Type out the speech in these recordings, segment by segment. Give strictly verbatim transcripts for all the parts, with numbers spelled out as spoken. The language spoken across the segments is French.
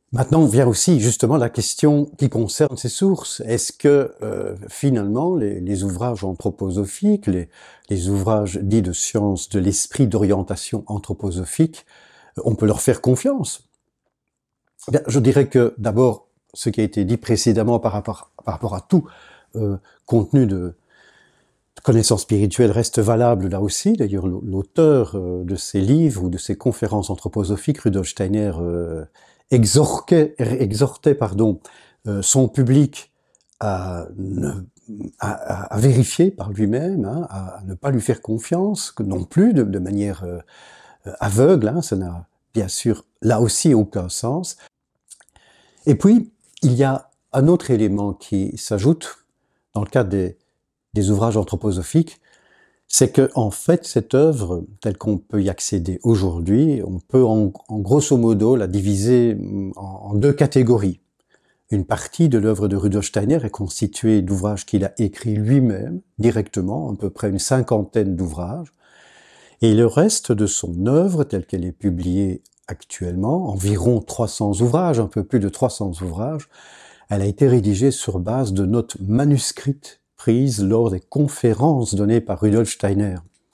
Maintenant vient aussi justement la question qui concerne ces sources. Est-ce que euh, finalement les, les ouvrages anthroposophiques, les, les ouvrages dits de sciences de l'esprit d'orientation anthroposophique, on peut leur faire confiance? Bien, je dirais que d'abord, ce qui a été dit précédemment par rapport, par rapport à tout euh, contenu de connaissances spirituelles reste valable là aussi. D'ailleurs, l'auteur euh, de ces livres ou de ces conférences anthroposophiques, Rudolf Steiner, euh, exhortait, exhortait pardon, euh, son public à, ne, à, à vérifier par lui-même, hein, à ne pas lui faire confiance, que non plus de, de manière euh, aveugle, hein, ça n'a bien sûr là aussi aucun sens. Et puis, il y a un autre élément qui s'ajoute dans le cadre des, des ouvrages anthroposophiques, c'est que en fait cette œuvre, telle qu'on peut y accéder aujourd'hui, on peut en, en grosso modo la diviser en, en deux catégories. Une partie de l'œuvre de Rudolf Steiner est constituée d'ouvrages qu'il a écrits lui-même, directement, à peu près une cinquantaine d'ouvrages, et le reste de son œuvre, telle qu'elle est publiée actuellement, environ trois cents ouvrages, un peu plus de trois cents ouvrages, elle a été rédigée sur base de notes manuscrites prises lors des conférences données par Rudolf Steiner.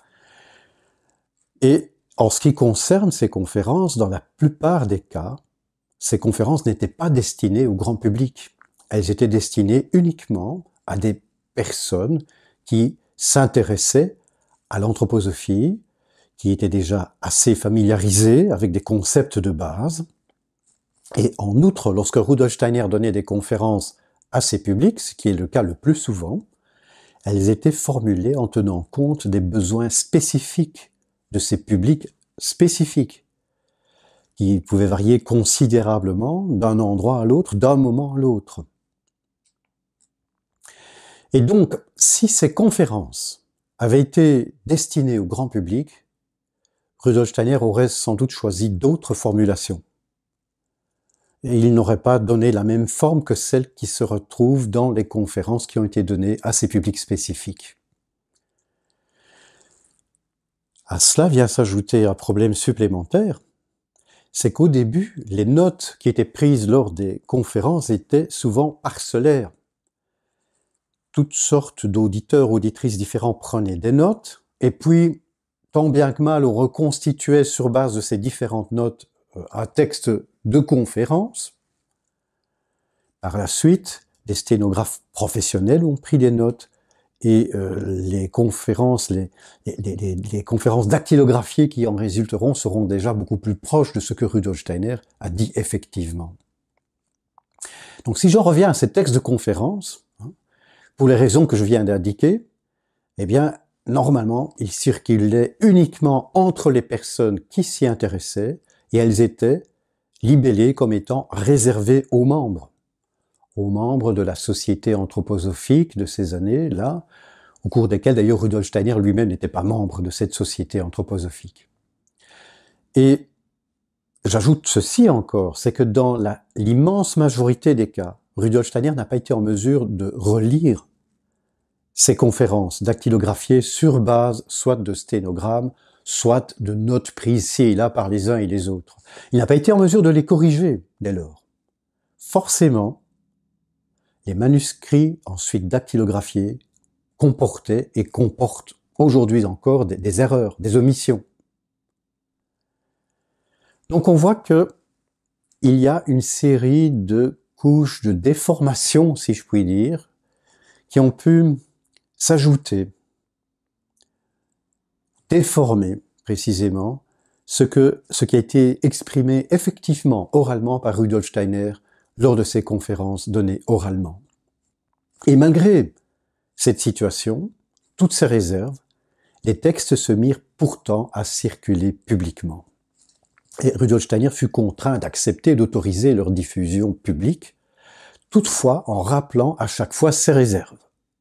Et en ce qui concerne ces conférences, dans la plupart des cas, ces conférences n'étaient pas destinées au grand public. Elles étaient destinées uniquement à des personnes qui s'intéressaient à l'anthroposophie, qui étaient déjà assez familiarisées avec des concepts de base. Et en outre, lorsque Rudolf Steiner donnait des conférences à ses publics, ce qui est le cas le plus souvent, elles étaient formulées en tenant compte des besoins spécifiques de ces publics spécifiques, qui pouvaient varier considérablement d'un endroit à l'autre, d'un moment à l'autre. Et donc, si ces conférences avaient été destinées au grand public, Rudolf Steiner aurait sans doute choisi d'autres formulations. Et il n'aurait pas donné la même forme que celle qui se retrouve dans les conférences qui ont été données à ces publics spécifiques. À cela vient s'ajouter un problème supplémentaire, c'est qu'au début, les notes qui étaient prises lors des conférences étaient souvent parcellaires. Toutes sortes d'auditeurs, auditrices différents prenaient des notes, et puis, tant bien que mal, on reconstituait sur base de ces différentes notes un texte de conférence. Par la suite, des sténographes professionnels ont pris des notes, et euh, les conférences, les, les, les, les conférences dactylographiées qui en résulteront seront déjà beaucoup plus proches de ce que Rudolf Steiner a dit effectivement. Donc si j'en reviens à ces textes de conférence, hein, pour les raisons que je viens d'indiquer, eh bien, normalement, ils circulaient uniquement entre les personnes qui s'y intéressaient, et elles étaient libellées comme étant réservées aux membres. aux membres de la société anthroposophique de ces années-là, au cours desquelles d'ailleurs Rudolf Steiner lui-même n'était pas membre de cette société anthroposophique. Et j'ajoute ceci encore, c'est que dans l'immense majorité des cas, Rudolf Steiner n'a pas été en mesure de relire ces conférences dactylographiées sur base soit de sténogrammes, soit de notes prises ci et là par les uns et les autres. Il n'a pas été en mesure de les corriger dès lors. Forcément, les manuscrits ensuite dactylographiés comportaient et comportent aujourd'hui encore des, des erreurs, des omissions. Donc on voit que il y a une série de couches de déformation, si je puis dire, qui ont pu s'ajouter, déformer précisément ce, que, ce qui a été exprimé effectivement, oralement par Rudolf Steiner lors de ses conférences données oralement. Et malgré cette situation, toutes ces réserves, les textes se mirent pourtant à circuler publiquement. Et Rudolf Steiner fut contraint d'accepter d'autoriser leur diffusion publique, toutefois en rappelant à chaque fois ses réserves.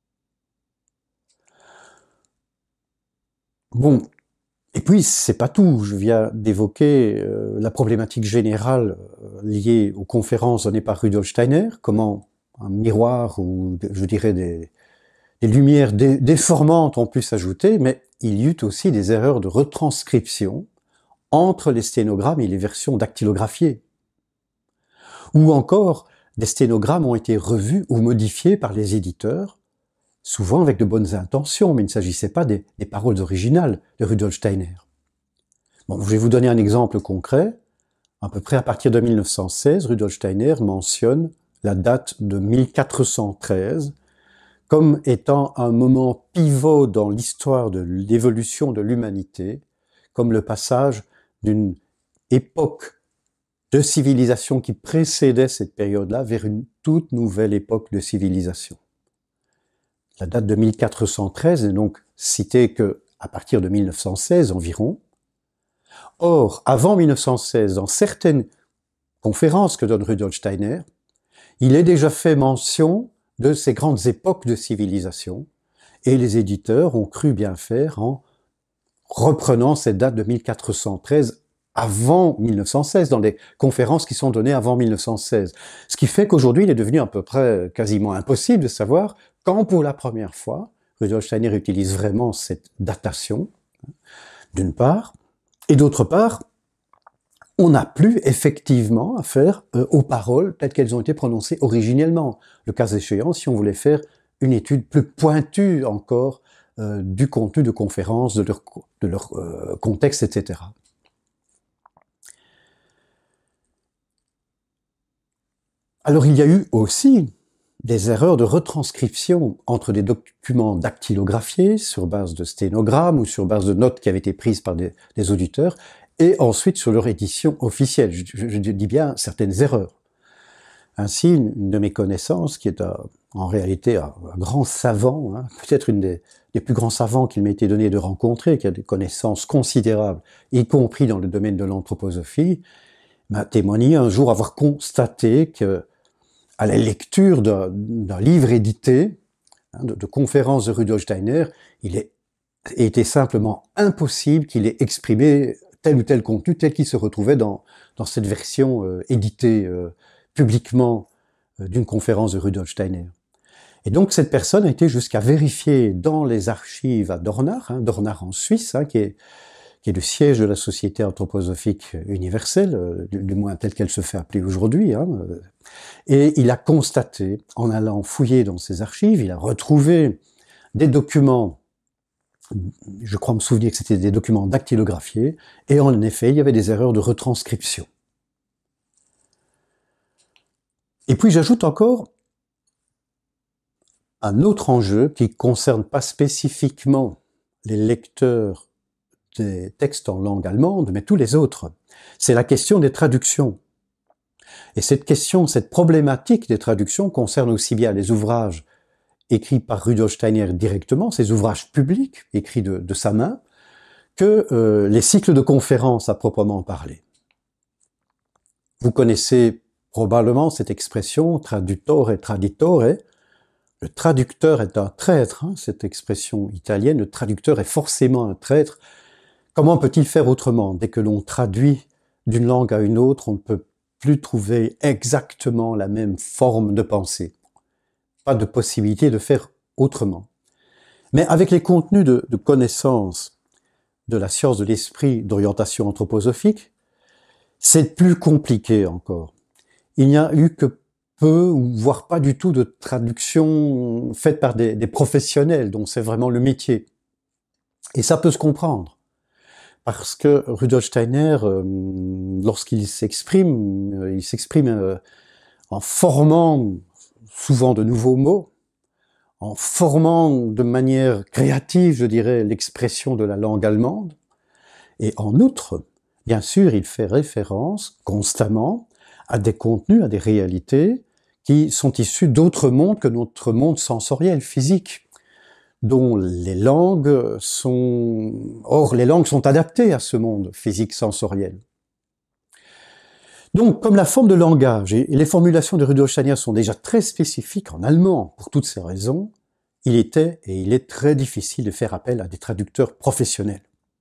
Bon, et puis c'est pas tout, je viens d'évoquer euh, la problématique générale euh, liée aux conférences données par Rudolf Steiner, comment un miroir ou je dirais des, des lumières dé, déformantes ont pu s'ajouter, mais il y eut aussi des erreurs de retranscription entre les sténogrammes et les versions dactylographiées. Ou encore, des sténogrammes ont été revus ou modifiés par les éditeurs, souvent avec de bonnes intentions, mais il ne s'agissait pas des, des paroles originales de Rudolf Steiner. Bon, je vais vous donner un exemple concret. À peu près à partir de mille neuf cent seize, Rudolf Steiner mentionne la date de mille quatre cent treize comme étant un moment pivot dans l'histoire de l'évolution de l'humanité, comme le passage d'une époque de civilisation qui précédait cette période-là vers une toute nouvelle époque de civilisation. La date de mille quatre cent treize n'est donc citée qu'à partir de mille neuf cent seize environ. Or, avant mille neuf cent seize, dans certaines conférences que donne Rudolf Steiner, il est déjà fait mention de ces grandes époques de civilisation, et les éditeurs ont cru bien faire en reprenant cette date de mille quatre cent treize avant mille neuf cent seize, dans les conférences qui sont données avant mille neuf cent seize. Ce qui fait qu'aujourd'hui, il est devenu à peu près quasiment impossible de savoir quand, pour la première fois, Rudolf Steiner utilise vraiment cette datation, d'une part, et d'autre part, on n'a plus effectivement affaire euh, aux paroles telles qu'elles ont été prononcées originellement. Le cas échéant, si on voulait faire une étude plus pointue encore euh, du contenu de conférences, de leur, de leur euh, contexte, et cetera. Alors il y a eu aussi des erreurs de retranscription entre des documents dactylographiés sur base de sténogrammes ou sur base de notes qui avaient été prises par des, des auditeurs, et ensuite sur leur édition officielle. Je, je, je dis bien certaines erreurs. Ainsi, une de mes connaissances, qui est un, en réalité un, un grand savant, hein, peut-être une des, des plus grands savants qu'il m'ait été donné de rencontrer, qui a des connaissances considérables, y compris dans le domaine de l'anthroposophie, m'a témoigné un jour avoir constaté que, à la lecture d'un, d'un livre édité, hein, de, de conférences de Rudolf Steiner, il est, était simplement impossible qu'il ait exprimé tel ou tel contenu, tel qu'il se retrouvait dans, dans cette version euh, éditée euh, publiquement euh, d'une conférence de Rudolf Steiner. Et donc cette personne a été jusqu'à vérifier dans les archives à Dornach, hein, Dornach en Suisse, hein, qui, est, qui est le siège de la Société anthroposophique universelle, euh, du, du moins telle qu'elle se fait appeler aujourd'hui, hein, euh, et il a constaté, en allant fouiller dans ces archives, il a retrouvé des documents, je crois me souvenir que c'était des documents dactylographiés, et en effet, il y avait des erreurs de retranscription. Et puis j'ajoute encore un autre enjeu qui ne concerne pas spécifiquement les lecteurs des textes en langue allemande, mais tous les autres. C'est la question des traductions. Et cette question, cette problématique des traductions concerne aussi bien les ouvrages écrits par Rudolf Steiner directement, ces ouvrages publics écrits de, de sa main, que euh, les cycles de conférences à proprement parler. Vous connaissez probablement cette expression traduttore et traditore. Le traducteur est un traître, hein, cette expression italienne, le traducteur est forcément un traître. Comment peut-il faire autrement? Dès que l'on traduit d'une langue à une autre, on ne peut plus trouver exactement la même forme de pensée. Pas de possibilité de faire autrement. Mais avec les contenus de, de connaissance de la science de l'esprit d'orientation anthroposophique, c'est plus compliqué encore. Il n'y a eu que peu, ou voire pas du tout, de traduction faite par des, des professionnels, dont c'est vraiment le métier. Et ça peut se comprendre. Parce que Rudolf Steiner, euh, lorsqu'il s'exprime, euh, il s'exprime euh, en formant souvent de nouveaux mots, en formant de manière créative, je dirais, l'expression de la langue allemande. Et en outre, bien sûr, il fait référence constamment à des contenus, à des réalités qui sont issus d'autres mondes que notre monde sensoriel, physique, dont les langues sont... Or, les langues sont adaptées à ce monde physique sensoriel. Donc, comme la forme de langage et les formulations de Rudolf Steiner sont déjà très spécifiques en allemand, pour toutes ces raisons, il était et il est très difficile de faire appel à des traducteurs professionnels.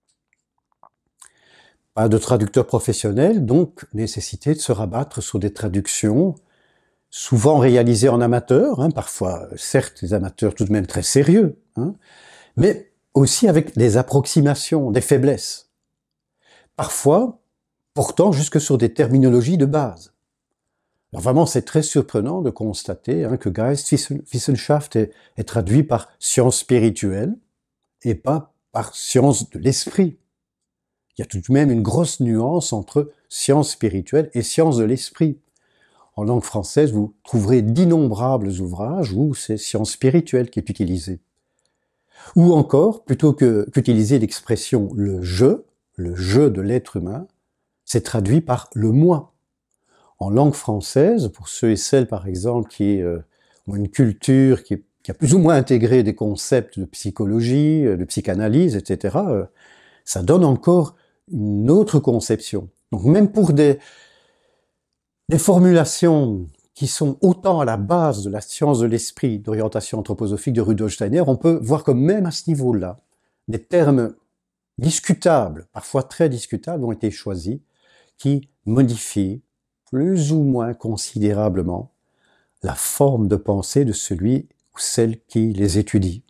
Pas de traducteurs professionnels, donc nécessité de se rabattre sur des traductions souvent réalisées en amateur, hein, parfois certes des amateurs tout de même très sérieux, hein, mais aussi avec des approximations, des faiblesses. Parfois, portant jusque sur des terminologies de base. Alors vraiment, c'est très surprenant de constater hein, que Geistwissenschaft est, est traduit par science spirituelle et pas par science de l'esprit. Il y a tout de même une grosse nuance entre science spirituelle et science de l'esprit. En langue française, vous trouverez d'innombrables ouvrages où c'est science spirituelle qui est utilisée. Ou encore, plutôt que qu'utiliser l'expression « le je », le je de l'être humain, c'est traduit par « le moi ». En langue française, pour ceux et celles, par exemple, qui euh, ont une culture qui, qui a plus ou moins intégré des concepts de psychologie, de psychanalyse, et cetera, euh, ça donne encore une autre conception. Donc même pour des, des formulations qui sont autant à la base de la science de l'esprit d'orientation anthroposophique de Rudolf Steiner, on peut voir que même à ce niveau-là, des termes discutables, parfois très discutables, ont été choisis, qui modifient plus ou moins considérablement la forme de pensée de celui ou celle qui les étudie.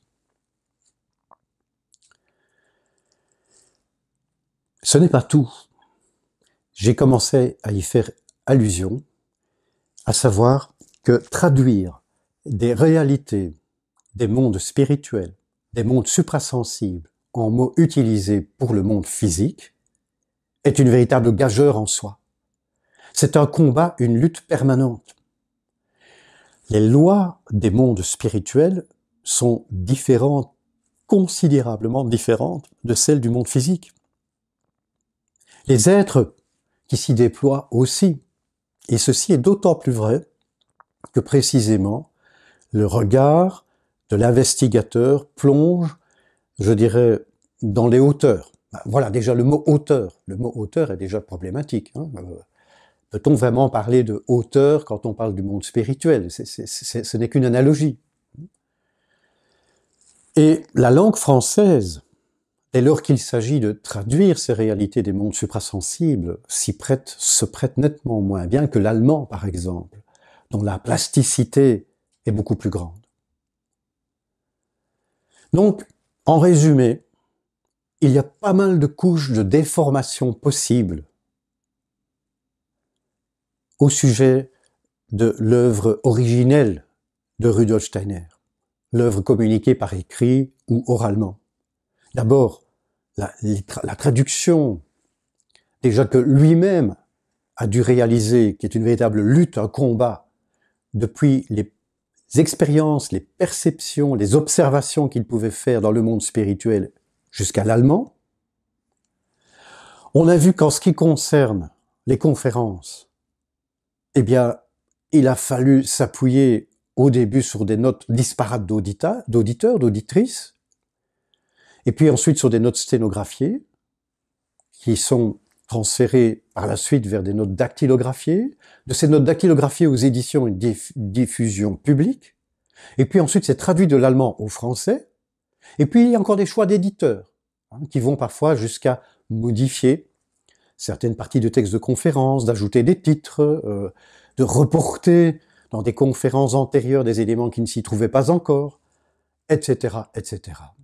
Ce n'est pas tout. J'ai commencé à y faire allusion, à savoir que traduire des réalités, des mondes spirituels, des mondes suprasensibles en mots utilisés pour le monde physique est une véritable gageure en soi. C'est un combat, une lutte permanente. Les lois des mondes spirituels sont différentes, considérablement différentes de celles du monde physique. Les êtres qui s'y déploient aussi, et ceci est d'autant plus vrai que précisément le regard de l'investigateur plonge, je dirais, dans les hauteurs. Voilà, déjà le mot hauteur, le mot hauteur est déjà problématique. Hein. Peut-on vraiment parler de hauteur quand on parle du monde spirituel? c'est, c'est, c'est, Ce n'est qu'une analogie. Et la langue française, dès lors qu'il s'agit de traduire ces réalités des mondes suprasensibles, s'y prête, se prête nettement moins bien que l'allemand, par exemple, dont la plasticité est beaucoup plus grande. Donc, en résumé, il y a pas mal de couches de déformation possibles au sujet de l'œuvre originelle de Rudolf Steiner, l'œuvre communiquée par écrit ou oralement. D'abord, la, la traduction, déjà que lui-même a dû réaliser, qui est une véritable lutte, un combat, depuis les expériences, les perceptions, les observations qu'il pouvait faire dans le monde spirituel jusqu'à l'allemand. On a vu qu'en ce qui concerne les conférences, eh bien, il a fallu s'appuyer au début sur des notes disparates d'auditeurs, d'auditrices, et puis ensuite sur des notes sténographiées, qui sont transférées par la suite vers des notes dactylographiées, de ces notes dactylographiées aux éditions et diff- diffusion publique, et puis ensuite c'est traduit de l'allemand au français, et puis il y a encore des choix d'éditeurs, hein, qui vont parfois jusqu'à modifier certaines parties de textes de conférences, d'ajouter des titres, euh, de reporter dans des conférences antérieures des éléments qui ne s'y trouvaient pas encore, et cetera, et cetera.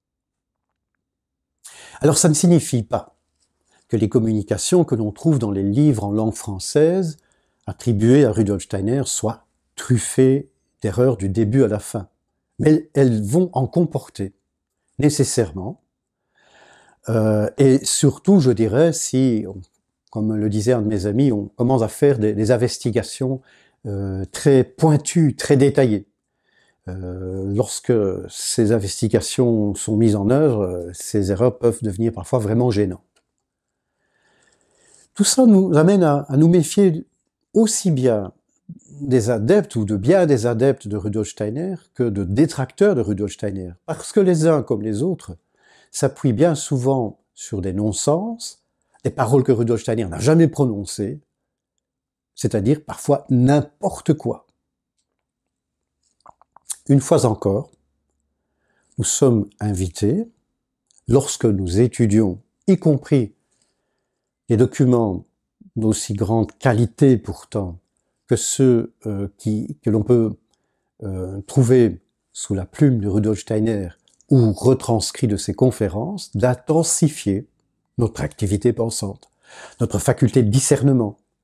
Alors ça ne signifie pas que les communications que l'on trouve dans les livres en langue française attribuées à Rudolf Steiner soient truffées d'erreurs du début à la fin. Mais elles vont en comporter, nécessairement. Euh, et surtout, je dirais, si, comme le disait un de mes amis, on commence à faire des, des investigations euh, très pointues, très détaillées. Euh, lorsque ces investigations sont mises en œuvre, ces erreurs peuvent devenir parfois vraiment gênantes. Tout ça nous amène à, à nous méfier aussi bien des adeptes ou de bien des adeptes de Rudolf Steiner que de détracteurs de Rudolf Steiner, parce que les uns comme les autres s'appuient bien souvent sur des non-sens, des paroles que Rudolf Steiner n'a jamais prononcées, c'est-à-dire parfois n'importe quoi. Une fois encore, nous sommes invités, lorsque nous étudions, y compris des documents d'aussi grande qualité pourtant que ceux euh, qui, que l'on peut euh, trouver sous la plume de Rudolf Steiner ou retranscrits de ses conférences, d'intensifier notre activité pensante, notre faculté de discernement,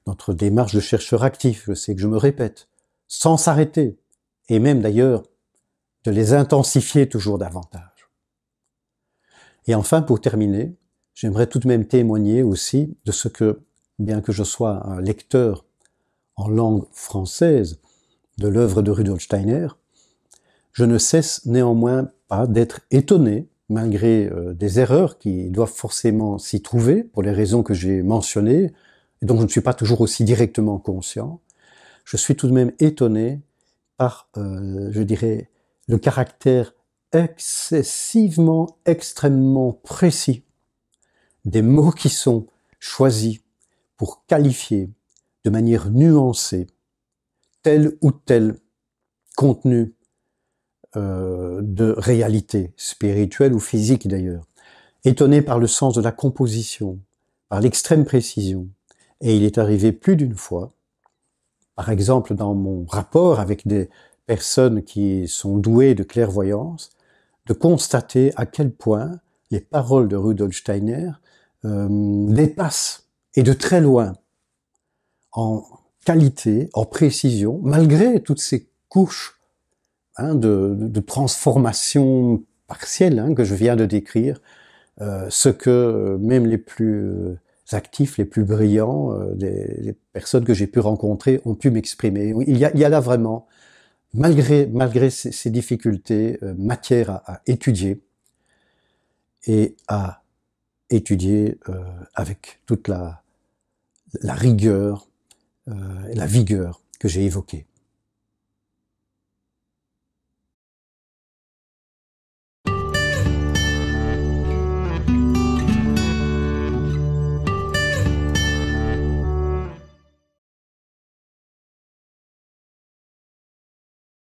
notre démarche de chercheur actif, je sais que je me répète, sans s'arrêter, et même d'ailleurs de les intensifier toujours davantage. Et enfin, pour terminer, j'aimerais tout de même témoigner aussi de ce que, bien que je sois un lecteur en langue française de l'œuvre de Rudolf Steiner, je ne cesse néanmoins pas d'être étonné, malgré euh, des erreurs qui doivent forcément s'y trouver, pour les raisons que j'ai mentionnées, et dont je ne suis pas toujours aussi directement conscient. Je suis tout de même étonné par, euh, je dirais, le caractère excessivement, extrêmement précis des mots qui sont choisis pour qualifier de manière nuancée tel ou tel contenu euh, de réalité, spirituelle ou physique d'ailleurs. Étonné par le sens de la composition, par l'extrême précision. Et il est arrivé plus d'une fois, par exemple dans mon rapport avec des personnes qui sont douées de clairvoyance, de constater à quel point les paroles de Rudolf Steiner euh, dépassent, et de très loin, en qualité, en précision, malgré toutes ces couches hein, de, de transformation partielle hein, que je viens de décrire, euh, ce que même les plus actifs, les plus brillants, euh, les, les personnes que j'ai pu rencontrer ont pu m'exprimer. Il y a, il y a là vraiment, malgré, malgré ces, ces difficultés, euh, matière à, à étudier et à étudier euh, avec toute la, la rigueur euh, et la vigueur que j'ai évoquée.